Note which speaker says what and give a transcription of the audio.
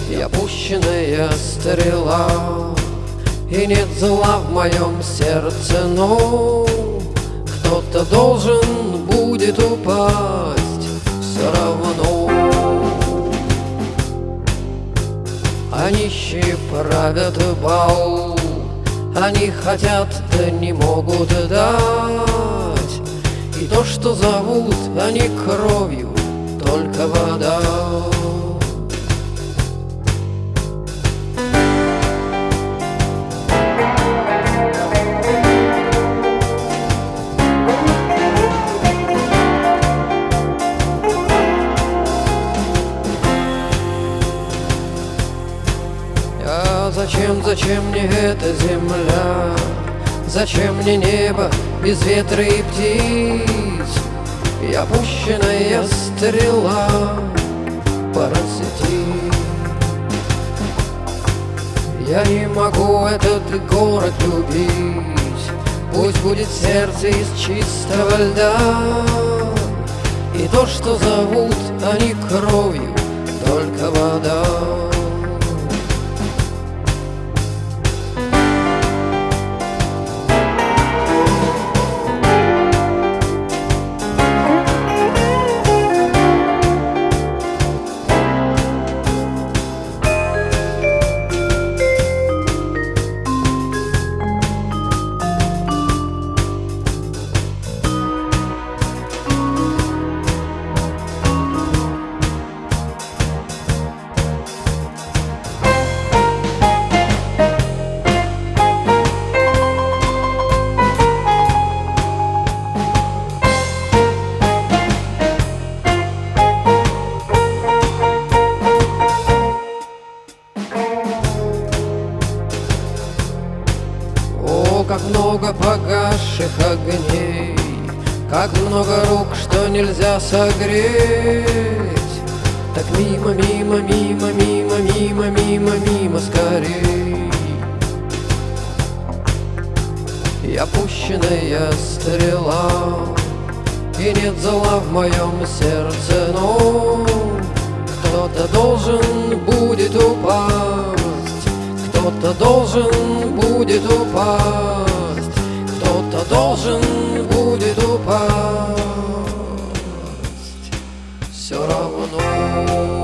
Speaker 1: Я пущенная стрела, и нет зла в моем сердце, но кто-то должен будет упасть все равно. А нищие правят бал, они хотят, да не могут дать. И то, что зовут они кровью, только вода. Зачем мне эта земля? Зачем мне небо без ветра и птиц? Я пущенная стрела по сети. Я не могу этот город любить. Пусть будет сердце из чистого льда. И то, что зовут они кровью, только вода. Как много погасших огней, как много рук, что нельзя согреть. Так мимо, мимо, мимо, мимо, мимо, мимо, мимо скорей. Я пущенная стрела, и нет зла в моем сердце, но кто-то должен будет упасть. Кто-то должен будет упасть, кто-то должен будет упасть, все равно.